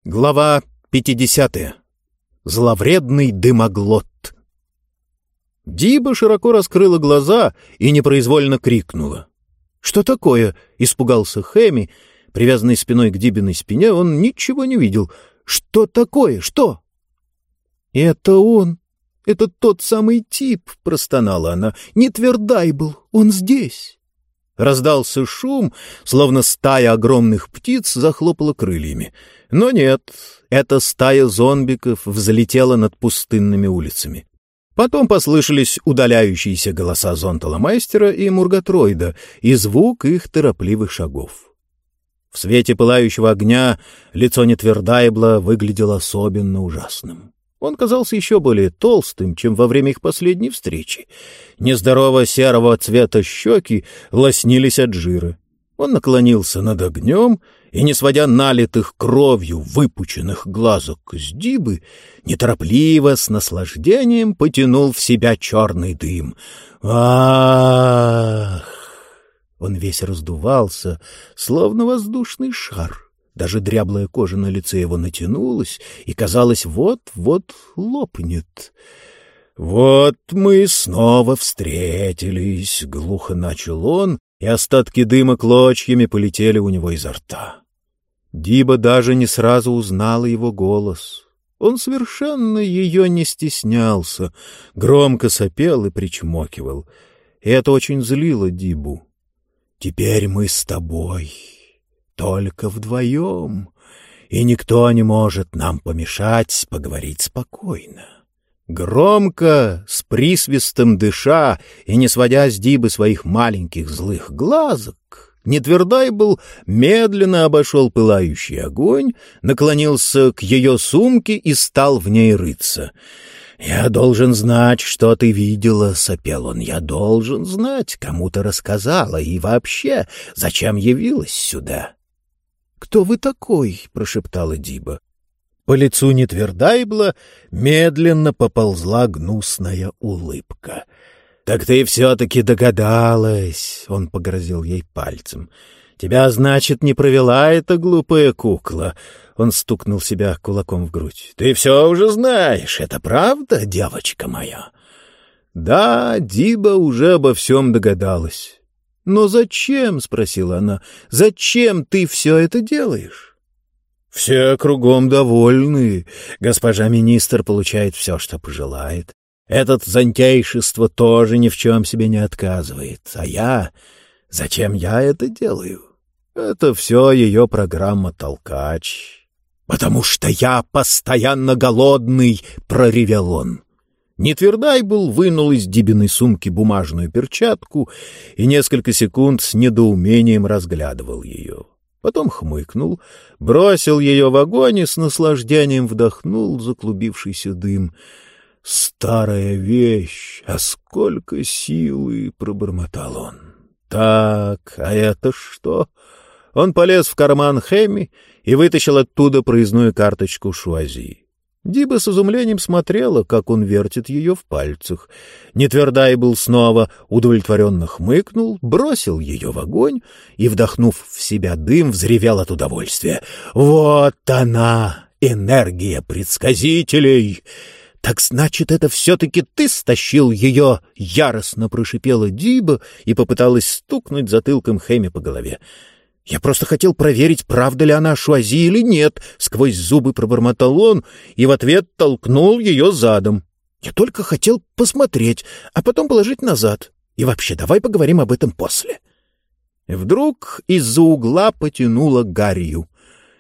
Глава 50. Зловредный дымоглот. Диба широко раскрыла глаза и непроизвольно крикнула. «Что такое?» — испугался Хэмми. Привязанный спиной к Дибиной спине, он ничего не видел. «Что такое? Что?» «Это он. Это тот самый тип», — простонала она. «Не твердай был. Он здесь». Раздался шум, словно стая огромных птиц захлопала крыльями. Но нет, эта стая зомбиков взлетела над пустынными улицами. Потом послышались удаляющиеся голоса Зонталомайстера и Мургатроида и звук их торопливых шагов. В свете пылающего огня лицо Нетвердайбла выглядело особенно ужасным. Он казался еще более толстым, чем во время их последней встречи. Нездорово серого цвета щеки лоснились от жира. Он наклонился над огнем и, не сводя налитых кровью выпученных глазок с Дибы, неторопливо, с наслаждением потянул в себя черный дым. Ах! Он весь раздувался, словно воздушный шар. Даже дряблая кожа на лице его натянулась и, казалось, вот-вот лопнет. «Вот мы снова встретились», — глухо начал он, и остатки дыма клочьями полетели у него изо рта. Диба даже не сразу узнала его голос. Он совершенно ее не стеснялся, громко сопел и причмокивал. И это очень злило Дибу. «Теперь мы с тобой. Только вдвоем, и никто не может нам помешать поговорить спокойно». Громко, с присвистом дыша и не сводя с Дибы своих маленьких злых глазок, Нетвердайбл медленно обошел пылающий огонь, наклонился к ее сумке и стал в ней рыться. «Я должен знать, что ты видела», — сопел он. «Я должен знать, кому ты рассказала, и вообще, зачем явилась сюда». «Кто вы такой?» — прошептала Диба. По лицу Нетвердайбла медленно поползла гнусная улыбка. «Так ты все-таки догадалась», — он погрозил ей пальцем. «Тебя, значит, не провела эта глупая кукла?» Он стукнул себя кулаком в грудь. «Ты все уже знаешь, это правда, девочка моя?» Да, Диба уже обо всем догадалась. «Но зачем?» — спросила она. «Зачем ты все это делаешь?» «Все кругом довольны. Госпожа министр получает все, что пожелает. Этот зонтейшество тоже ни в чем себе не отказывает. А я... Зачем я это делаю? Это все ее программа «Толкач». «Потому что я постоянно голодный!» — проревел он. Нетвердайбл вынул из Дибиной сумки бумажную перчатку и несколько секунд с недоумением разглядывал ее. Потом хмыкнул, бросил ее в огонь и с наслаждением вдохнул заклубившийся дым. «Старая вещь, а сколько силы!» — пробормотал он. «Так, а это что?» Он полез в карман Хэмми и вытащил оттуда проездную карточку Шуази. Диба с изумлением смотрела, как он вертит ее в пальцах. Нетвердайбл снова удовлетворенно хмыкнул, бросил ее в огонь и, вдохнув в себя дым, взревел от удовольствия. «Вот она, энергия предсказителей!» «Так значит, это все-таки ты стащил ее?» — яростно прошипела Диба и попыталась стукнуть затылком Хэмми по голове. «Я просто хотел проверить, правда ли она Шуази или нет», — сквозь зубы пробормотал он и в ответ толкнул ее задом. «Я только хотел посмотреть, а потом положить назад. И вообще, давай поговорим об этом после». И вдруг из-за угла потянуло гарью.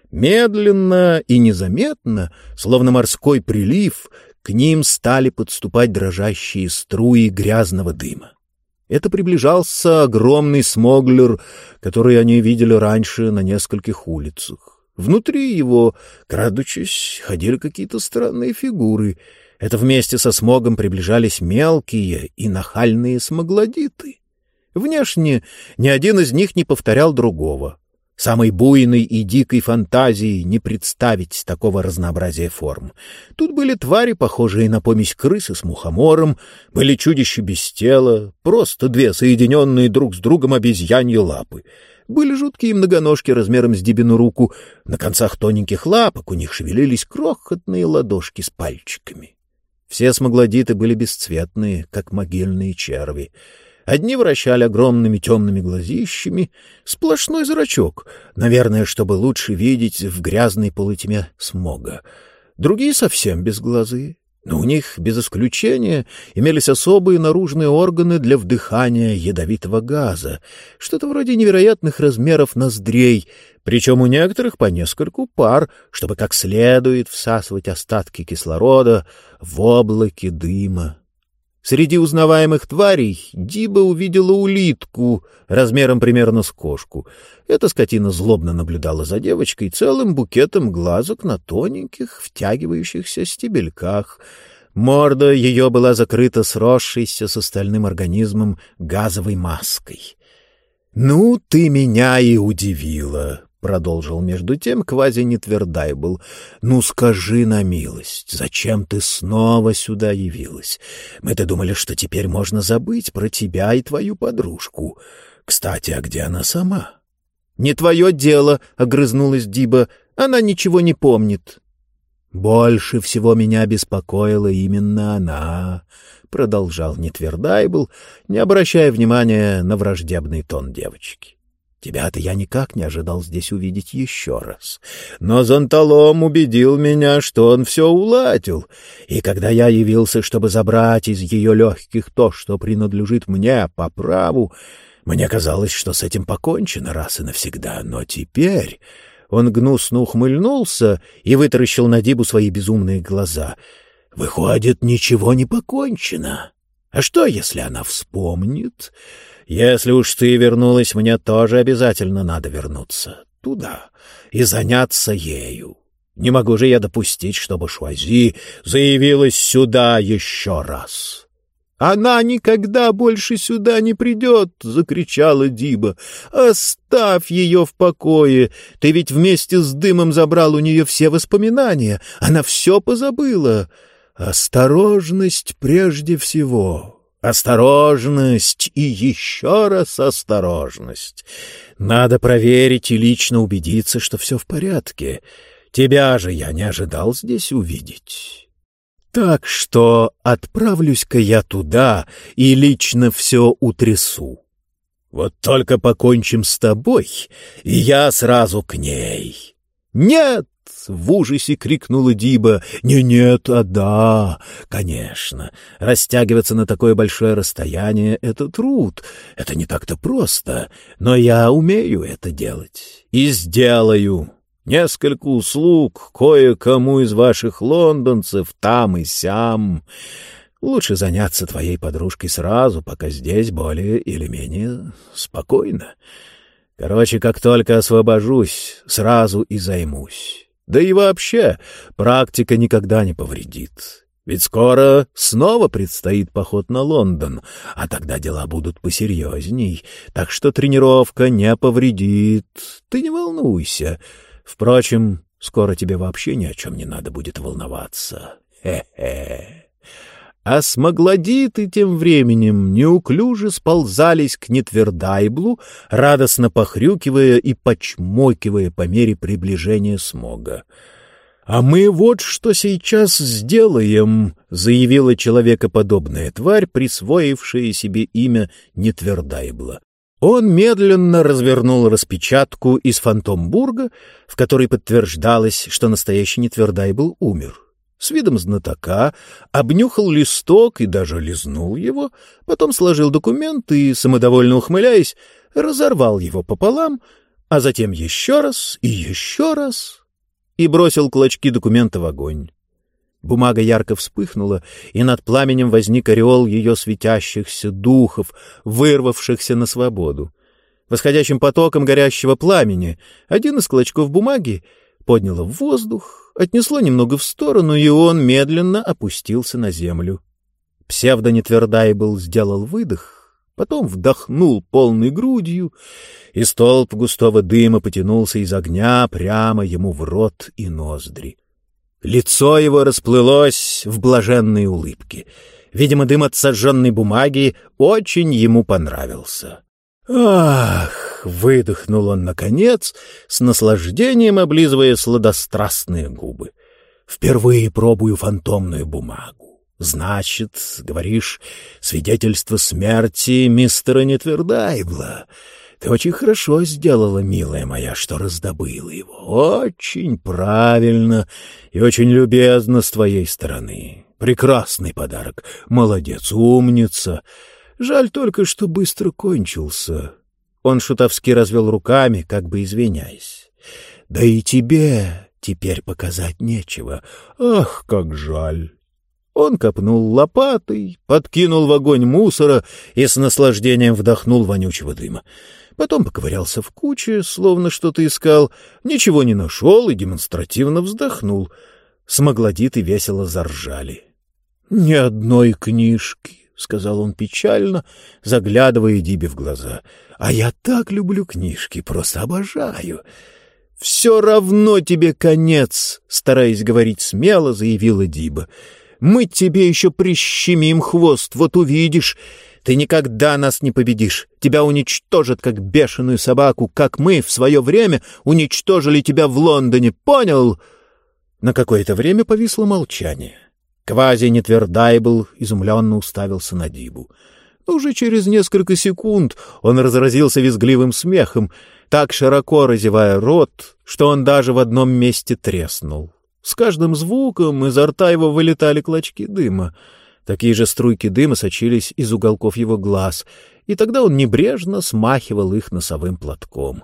Медленно и незаметно, словно морской прилив, к ним стали подступать дрожащие струи грязного дыма. Это приближался огромный смоглер, который они видели раньше на нескольких улицах. Внутри его, крадучись, ходили какие-то странные фигуры. Это вместе со смогом приближались мелкие и нахальные смоглодиты. Внешне ни один из них не повторял другого. Самой буйной и дикой фантазии не представить такого разнообразия форм. Тут были твари, похожие на помесь крысы с мухомором, были чудища без тела, просто две соединенные друг с другом обезьяньи лапы. Были жуткие многоножки размером с дибину руку, на концах тоненьких лапок у них шевелились крохотные ладошки с пальчиками. Все смаглодиты были бесцветные, как могильные черви. Одни вращали огромными темными глазищами, сплошной зрачок, наверное, чтобы лучше видеть в грязной полутьме смога. Другие совсем безглазые, но у них, без исключения, имелись особые наружные органы для вдыхания ядовитого газа, что-то вроде невероятных размеров ноздрей, причем у некоторых по нескольку пар, чтобы как следует всасывать остатки кислорода в облаке дыма. Среди узнаваемых тварей Диба увидела улитку размером примерно с кошку. Эта скотина злобно наблюдала за девочкой целым букетом глазок на тоненьких, втягивающихся стебельках. Морда ее была закрыта сросшейся с остальным организмом газовой маской. — Ну, ты меня и удивила, — продолжил между тем квази-нетвердайбл. — Ну, скажи на милость, зачем ты снова сюда явилась? Мы-то думали, что теперь можно забыть про тебя и твою подружку. Кстати, а где она сама? — Не твое дело, — огрызнулась Диба. — Она ничего не помнит. — Больше всего меня беспокоила именно она, — продолжал нетвердайбл, не обращая внимания на враждебный тон девочки. Тебя-то я никак не ожидал здесь увидеть еще раз. Но Зонталом убедил меня, что он все уладил. И когда я явился, чтобы забрать из ее легких то, что принадлежит мне по праву, мне казалось, что с этим покончено раз и навсегда. Но теперь... Он гнусно ухмыльнулся и вытаращил на Дибу свои безумные глаза. Выходит, ничего не покончено. А что, если она вспомнит? Если уж ты вернулась, мне тоже обязательно надо вернуться туда и заняться ею. Не могу же я допустить, чтобы Шуази заявилась сюда еще раз. — Она никогда больше сюда не придет! — закричала Диба. — Оставь ее в покое! Ты ведь вместе с дымом забрал у нее все воспоминания. Она все позабыла. Осторожность прежде всего. Осторожность и еще раз осторожность. Надо проверить и лично убедиться, что все в порядке. Тебя же я не ожидал здесь увидеть. Так что отправлюсь-ка я туда и лично все утрясу. Вот только покончим с тобой, и я сразу к ней. — Нет! — в ужасе крикнула Диба. — Не нет, а да, конечно. Растягиваться на такое большое расстояние — это труд. Это не так-то просто, но я умею это делать. И сделаю. Несколько услуг кое-кому из ваших лондонцев там и сям. Лучше заняться твоей подружкой сразу, пока здесь более или менее спокойно. Короче, как только освобожусь, сразу и займусь. Да и вообще, практика никогда не повредит. Ведь скоро снова предстоит поход на Лондон, а тогда дела будут посерьезней, так что тренировка не повредит. Ты не волнуйся. Впрочем, скоро тебе вообще ни о чем не надо будет волноваться. Хе-хе. А смаглодиты тем временем неуклюже сползались к нетвердайблу, радостно похрюкивая и почмокивая по мере приближения смога. — А мы вот что сейчас сделаем, — заявила человекоподобная тварь, присвоившая себе имя нетвердайбла. Он медленно развернул распечатку из Фантомбурга, в которой подтверждалось, что настоящий нетвердайбл умер. С видом знатока обнюхал листок и даже лизнул его, потом сложил документ и, самодовольно ухмыляясь, разорвал его пополам, а затем еще раз и бросил клочки документа в огонь. Бумага ярко вспыхнула, и над пламенем возник ореол ее светящихся духов, вырвавшихся на свободу. Восходящим потоком горящего пламени один из клочков бумаги подняло в воздух, отнесло немного в сторону, и он медленно опустился на землю. Псевдонетвердайбл сделал выдох, потом вдохнул полной грудью, и столб густого дыма потянулся из огня прямо ему в рот и ноздри. Лицо его расплылось в блаженной улыбке. Видимо, дым от сожженной бумаги очень ему понравился. «Ах!» — выдохнул он наконец, с наслаждением облизывая сладострастные губы. «Впервые пробую фантомную бумагу. Значит, говоришь, свидетельство смерти мистера Нетвердайбла. Ты очень хорошо сделала, милая моя, что раздобыла его. Очень правильно и очень любезно с твоей стороны. Прекрасный подарок. Молодец, умница. Жаль только, что быстро кончился». Он шутовски развел руками, как бы извиняясь. «Да и тебе теперь показать нечего. Ах, как жаль!» Он копнул лопатой, подкинул в огонь мусора и с наслаждением вдохнул вонючего дыма. Потом поковырялся в куче, словно что-то искал, ничего не нашел и демонстративно вздохнул. Смоглодиты весело заржали. «Ни одной книжки», — сказал он печально, заглядывая Дибе в глаза. «А я так люблю книжки, просто обожаю». «Все равно тебе конец», — стараясь говорить смело, заявила Диба. «Мы тебе еще прищемим хвост, вот увидишь. Ты никогда нас не победишь. Тебя уничтожат, как бешеную собаку, как мы в свое время уничтожили тебя в Лондоне, понял?» На какое-то время повисло молчание. Квази-Нетвердайбл изумленно уставился на Дибу. Но уже через несколько секунд он разразился визгливым смехом, так широко разевая рот, что он даже в одном месте треснул. С каждым звуком изо рта его вылетали клочки дыма. Такие же струйки дыма сочились из уголков его глаз, и тогда он небрежно смахивал их носовым платком.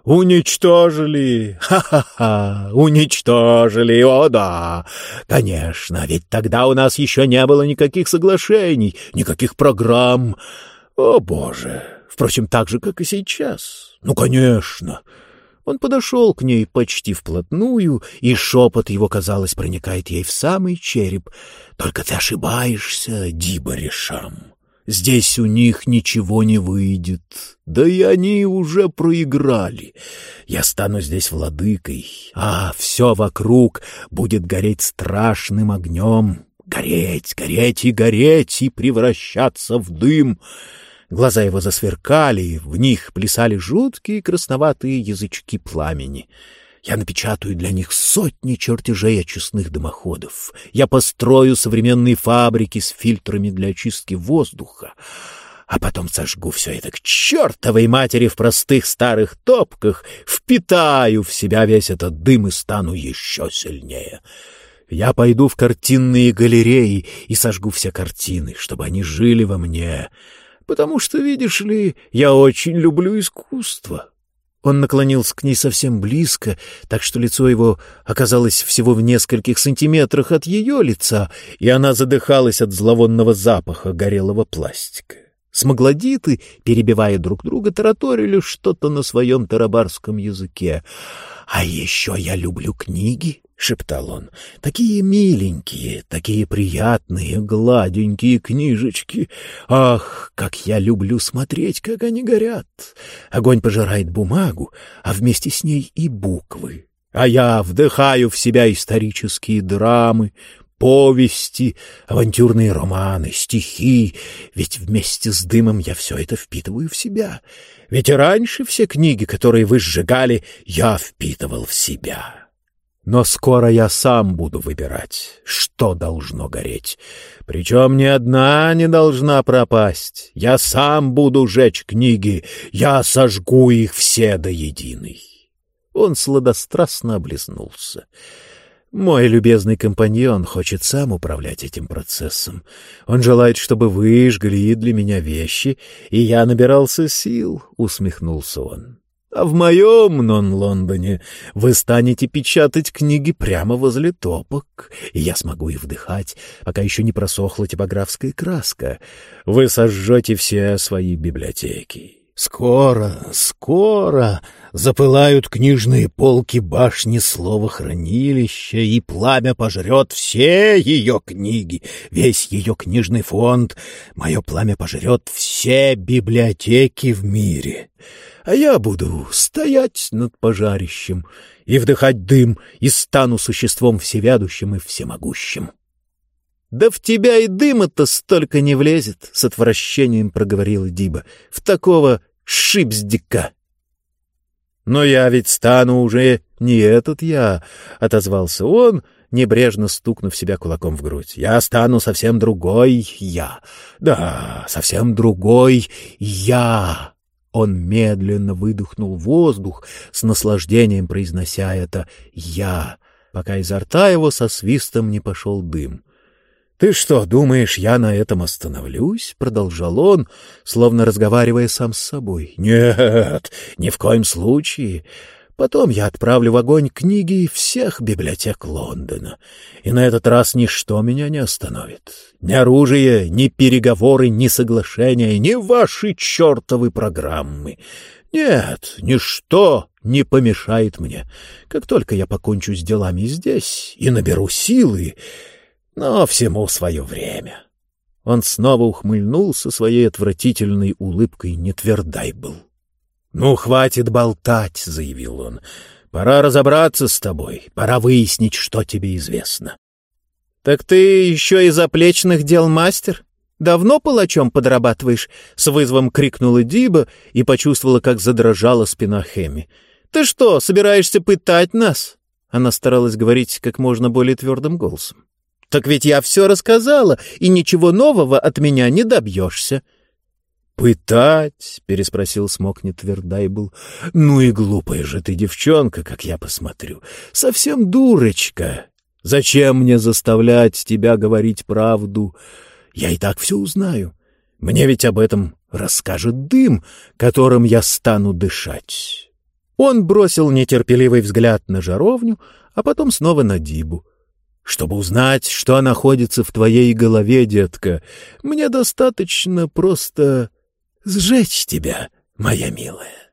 «Уничтожили! Ха-ха-ха! Уничтожили! О да! Конечно, ведь тогда у нас еще не было никаких соглашений, никаких программ. О, Боже! Впрочем, так же, как и сейчас. Ну, конечно!» Он подошел к ней почти вплотную, и шепот его, казалось, проникает ей в самый череп. «Только ты ошибаешься, Диба Решам. Здесь у них ничего не выйдет. Да и они уже проиграли. Я стану здесь владыкой, а все вокруг будет гореть страшным огнем. Гореть, гореть и гореть, и превращаться в дым». Глаза его засверкали, в них плясали жуткие красноватые язычки пламени. «Я напечатаю для них сотни чертежей очистных дымоходов. Я построю современные фабрики с фильтрами для очистки воздуха. А потом сожгу все это к чертовой матери в простых старых топках, впитаю в себя весь этот дым и стану еще сильнее. Я пойду в картинные галереи и сожгу все картины, чтобы они жили во мне. Потому что, видишь ли, я очень люблю искусство». Он наклонился к ней совсем близко, так что лицо его оказалось всего в нескольких сантиметрах от ее лица, и она задыхалась от зловонного запаха горелого пластика. Смоглодиты, перебивая друг друга, тараторили что-то на своем тарабарском языке. «А еще я люблю книги», — шептал он, — «такие миленькие, такие приятные, гладенькие книжечки. Ах, как я люблю смотреть, как они горят! Огонь пожирает бумагу, а вместе с ней и буквы. А я вдыхаю в себя исторические драмы, повести, авантюрные романы, стихи, ведь вместе с дымом я все это впитываю в себя. Ведь и раньше все книги, которые вы сжигали, я впитывал в себя. Но скоро я сам буду выбирать, что должно гореть. Причем ни одна не должна пропасть. Я сам буду жечь книги, я сожгу их все до единой». Он сладострастно облизнулся. «Мой любезный компаньон хочет сам управлять этим процессом. Он желает, чтобы вы жгли для меня вещи, и я набирался сил», — усмехнулся он. «А в моем Нон-Лондоне вы станете печатать книги прямо возле топок, и я смогу их вдыхать, пока еще не просохла типографская краска. Вы сожжете все свои библиотеки. Скоро, скоро запылают книжные полки башни словохранилища, и пламя пожрет все ее книги, весь ее книжный фонд. Мое пламя пожрет все библиотеки в мире. А я буду стоять над пожарищем и вдыхать дым, и стану существом всевядущим и всемогущим. — Да в тебя и дыма-то столько не влезет, — с отвращением проговорила Диба, — в такого шипздика. — Но я ведь стану уже не этот я, — отозвался он, небрежно стукнув себя кулаком в грудь. — Я стану совсем другой я. Да, совсем другой я. Он медленно выдохнул воздух, с наслаждением произнося это «я», пока изо рта его со свистом не пошел дым. «Ты что, думаешь, я на этом остановлюсь?» — продолжал он, словно разговаривая сам с собой. «Нет, ни в коем случае. Потом я отправлю в огонь книги всех библиотек Лондона, и на этот раз ничто меня не остановит. Ни оружие, ни переговоры, ни соглашения, ни ваши чертовы программы. Нет, ничто не помешает мне. Как только я покончу с делами здесь и наберу силы, но всему свое время». Он снова ухмыльнулся своей отвратительной улыбкой, нетвердай был. «Ну, хватит болтать», — заявил он. «Пора разобраться с тобой, пора выяснить, что тебе известно». «Так ты еще и заплечных дел мастер? Давно палачом подрабатываешь?» — с вызовом крикнула Диба и почувствовала, как задрожала спина Хэмми. «Ты что, собираешься пытать нас?» Она старалась говорить как можно более твердым голосом. «Так ведь я все рассказала, и ничего нового от меня не добьешься». «Пытать?» — переспросил Смокни Твердайбл. «Ну и глупая же ты девчонка, как я посмотрю. Совсем дурочка. Зачем мне заставлять тебя говорить правду? Я и так все узнаю. Мне ведь об этом расскажет дым, которым я стану дышать». Он бросил нетерпеливый взгляд на жаровню, а потом снова на Дибу. «Чтобы узнать, что находится в твоей голове, детка, мне достаточно просто сжечь тебя, моя милая».